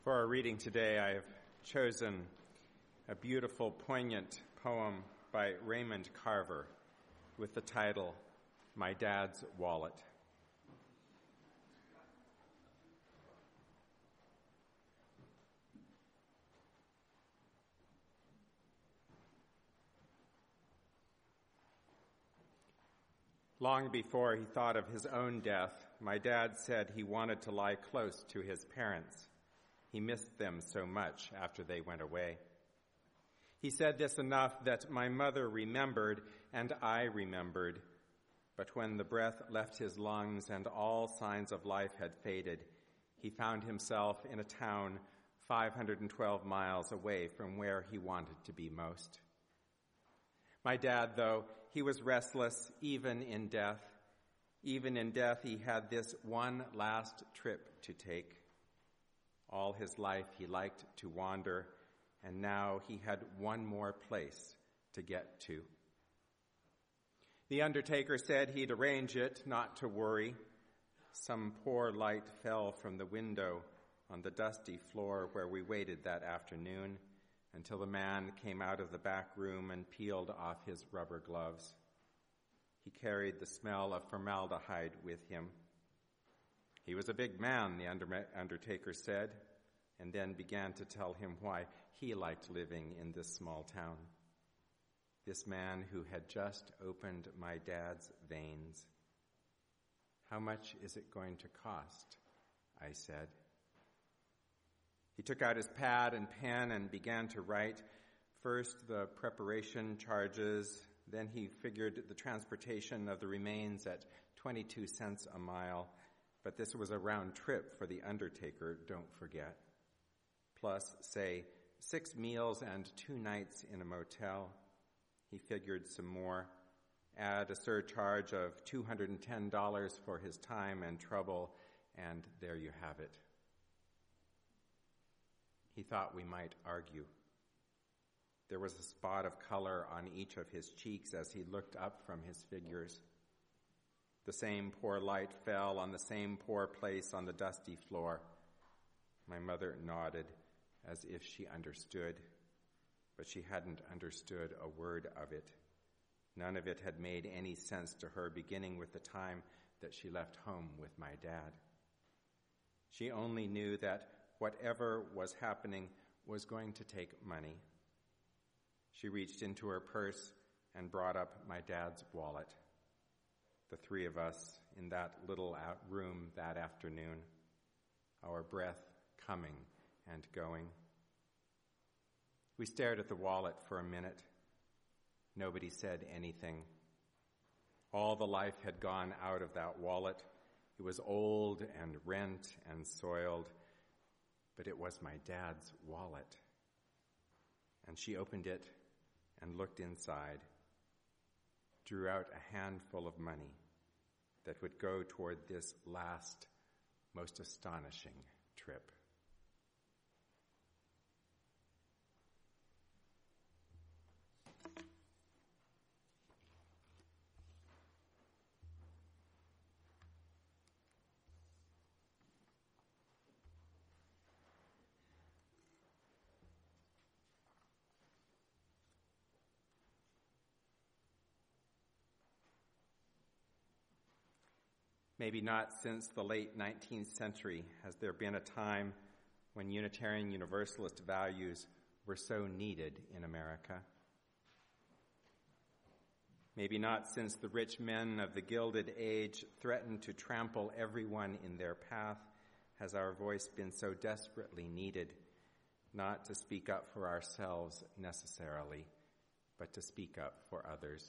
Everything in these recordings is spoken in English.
For our reading today, I have chosen a beautiful, poignant poem by Raymond Carver with the title, My Dad's Wallet. Long before he thought of his own death, my dad said he wanted to lie close to his parents. He missed them so much after they went away. He said this enough that my mother remembered and I remembered. But when the breath left his lungs and all signs of life had faded, he found himself in a town 512 miles away from where he wanted to be most. My dad, though, he was restless even in death. Even in death, he had this one last trip to take. All his life he liked to wander, and now he had one more place to get to. The undertaker said he'd arrange it, not to worry. Some poor light fell from the window on the dusty floor where we waited that afternoon until the man came out of the back room and peeled off his rubber gloves. He carried the smell of formaldehyde with him. He was a big man, the undertaker said, and then began to tell him why he liked living in this small town. This man who had just opened my dad's veins. How much is it going to cost? I said. He took out his pad and pen and began to write first the preparation charges, then he figured the transportation of the remains at 22 cents a mile, but this was a round trip for the undertaker, don't forget. Plus, say, 6 meals and 2 nights in a motel. He figured some more. Add a surcharge of $210 for his time and trouble, and there you have it. He thought we might argue. There was a spot of color on each of his cheeks as he looked up from his figures. The same poor light fell on the same poor place on the dusty floor. My mother nodded as if she understood, but she hadn't understood a word of it. None of it had made any sense to her, beginning with the time that she left home with my dad. She only knew that whatever was happening was going to take money. She reached into her purse and brought up my dad's wallet. The 3 of us in that little room that afternoon, our breath coming and going. We stared at the wallet for a minute. Nobody said anything. All the life had gone out of that wallet. It was old and rent and soiled, but it was my dad's wallet. And she opened it and looked inside, drew out a handful of money that would go toward this last, most astonishing trip. Maybe not since the late 19th century has there been a time when Unitarian Universalist values were so needed in America. Maybe not since the rich men of the Gilded Age threatened to trample everyone in their path has our voice been so desperately needed, not to speak up for ourselves necessarily, but to speak up for others.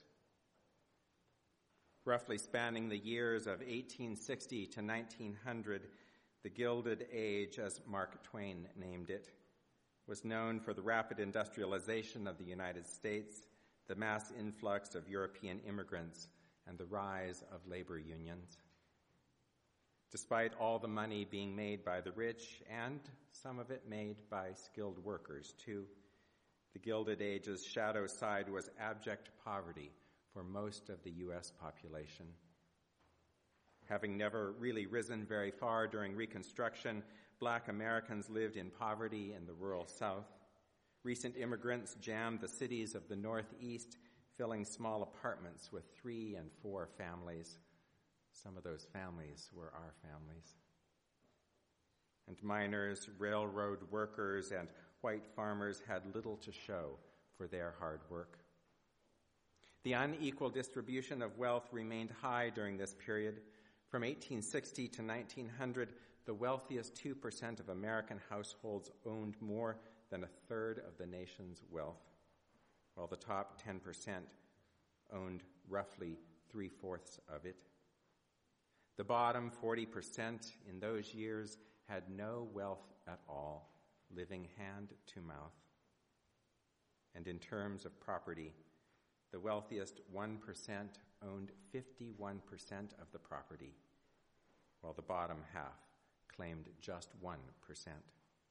Roughly spanning the years of 1860 to 1900, the Gilded Age, as Mark Twain named it, was known for the rapid industrialization of the United States, the mass influx of European immigrants, and the rise of labor unions. Despite all the money being made by the rich, and some of it made by skilled workers too, the Gilded Age's shadow side was abject poverty for most of the U.S. population. Having never really risen very far during Reconstruction, Black Americans lived in poverty in the rural South. Recent immigrants jammed the cities of the Northeast, filling small apartments with 3 and 4 families. Some of those families were our families. And miners, railroad workers, and white farmers had little to show for their hard work. The unequal distribution of wealth remained high during this period. From 1860 to 1900, the wealthiest 2% of American households owned more than a third of the nation's wealth, while the top 10% owned roughly 3/4 of it. The bottom 40% in those years had no wealth at all, living hand to mouth. And in terms of property, the wealthiest 1% owned 51% of the property, while the bottom half claimed just 1%.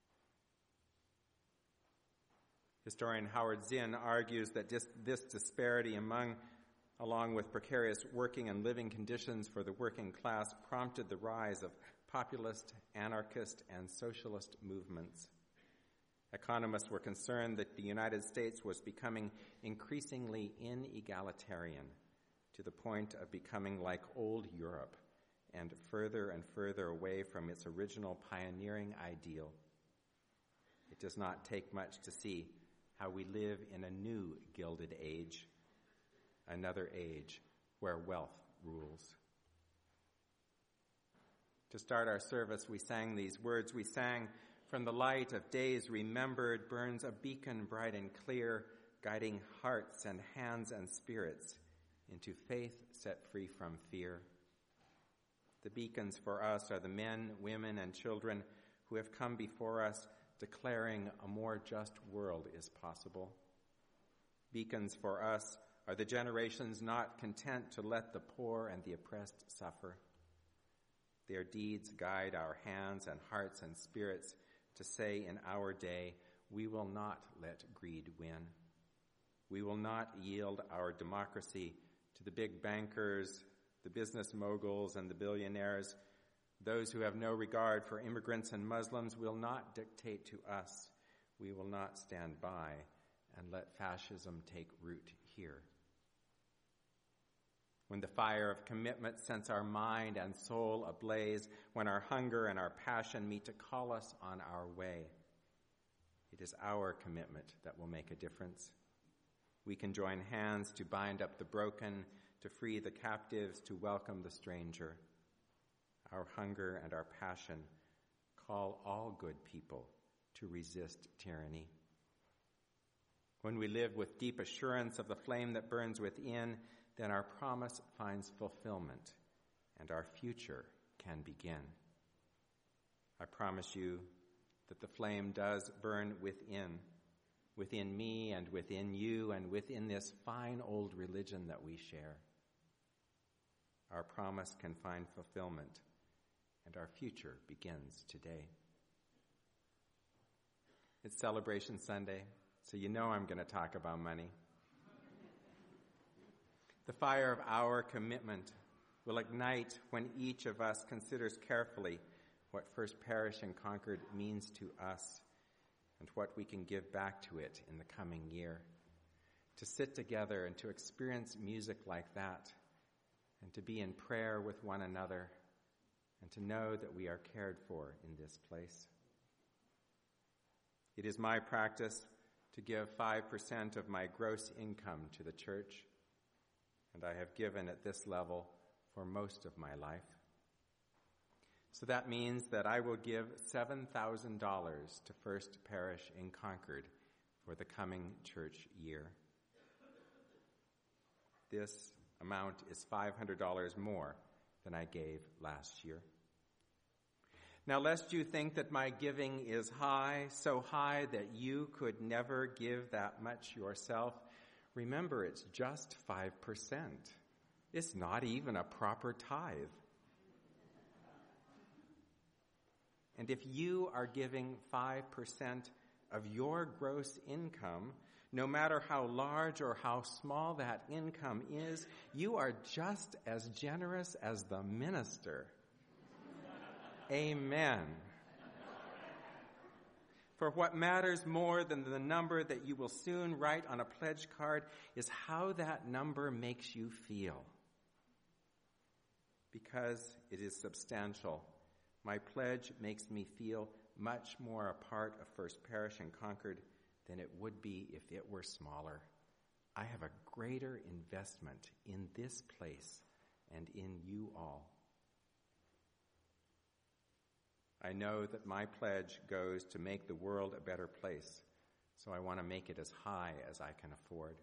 Historian Howard Zinn argues that this disparity along with precarious working and living conditions for the working class, prompted the rise of populist, anarchist, and socialist movements. Economists were concerned that the United States was becoming increasingly inegalitarian to the point of becoming like old Europe and further away from its original pioneering ideal. It does not take much to see how we live in a new Gilded Age, another age where wealth rules. To start our service, we sang these words. We sang, "From the light of days remembered burns a beacon bright and clear, guiding hearts and hands and spirits into faith set free from fear." The beacons for us are the men, women, and children who have come before us declaring a more just world is possible. Beacons for us are the generations not content to let the poor and the oppressed suffer. Their deeds guide our hands and hearts and spirits to say in our day, we will not let greed win. We will not yield our democracy to the big bankers, the business moguls, and the billionaires. Those who have no regard for immigrants and Muslims will not dictate to us. We will not stand by and let fascism take root here. When the fire of commitment sets our mind and soul ablaze, when our hunger and our passion meet to call us on our way, it is our commitment that will make a difference. We can join hands to bind up the broken, to free the captives, to welcome the stranger. Our hunger and our passion call all good people to resist tyranny. When we live with deep assurance of the flame that burns within, then our promise finds fulfillment and our future can begin. I promise you that the flame does burn within me and within you and within this fine old religion that we share. Our promise can find fulfillment and our future begins today. It's Celebration Sunday, so you know I'm going to talk about money. The fire of our commitment will ignite when each of us considers carefully what First Parish in Concord means to us and what we can give back to it in the coming year. To sit together and to experience music like that, and to be in prayer with one another, and to know that we are cared for in this place. It is my practice to give 5% of my gross income to the church, and I have given at this level for most of my life. So that means that I will give $7,000 to First Parish in Concord for the coming church year. This amount is $500 more than I gave last year. Now, lest you think that my giving is high, so high that you could never give that much yourself, remember it's just 5%. It's not even a proper tithe. And if you are giving 5% of your gross income, No matter how large or how small that income is, you are just as generous as the minister. Amen. For what matters more than the number that you will soon write on a pledge card is how that number makes you feel. Because it is substantial, my pledge makes me feel much more a part of First Parish in Concord than it would be if it were smaller. I have a greater investment in this place and in you all. I know that my pledge goes to make the world a better place, so I want to make it as high as I can afford.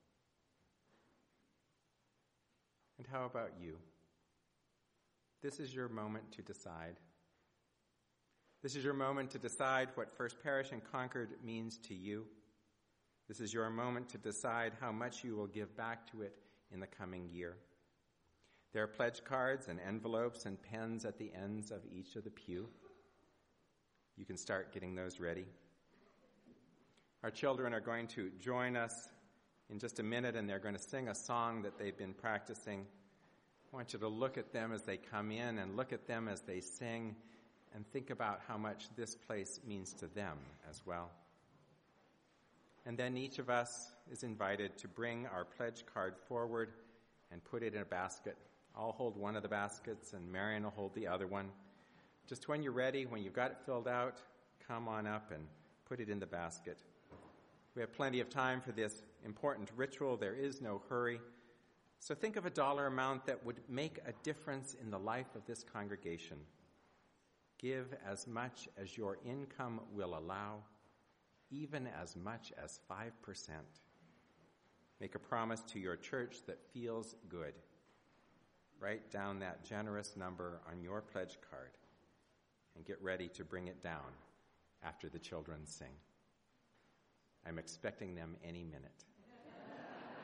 And how about you? This is your moment to decide. This is your moment to decide what First Parish in Concord means to you. This is your moment to decide how much you will give back to it in the coming year. There are pledge cards and envelopes and pens at the ends of each of the pew. You can start getting those ready. Our children are going to join us in just a minute, and they're going to sing a song that they've been practicing. I want you to look at them as they come in and look at them as they sing and think about how much this place means to them as well. And then each of us is invited to bring our pledge card forward and put it in a basket. I'll hold one of the baskets and Marion will hold the other one. Just when you're ready, when you've got it filled out, come on up and put it in the basket. We have plenty of time for this important ritual. There is no hurry. So think of a dollar amount that would make a difference in the life of this congregation. Give as much as your income will allow, even as much as 5%. Make a promise to your church that feels good. Write down that generous number on your pledge card and get ready to bring it down after the children sing. I'm expecting them any minute.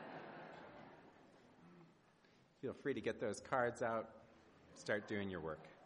Feel free to get those cards out. Start doing your work.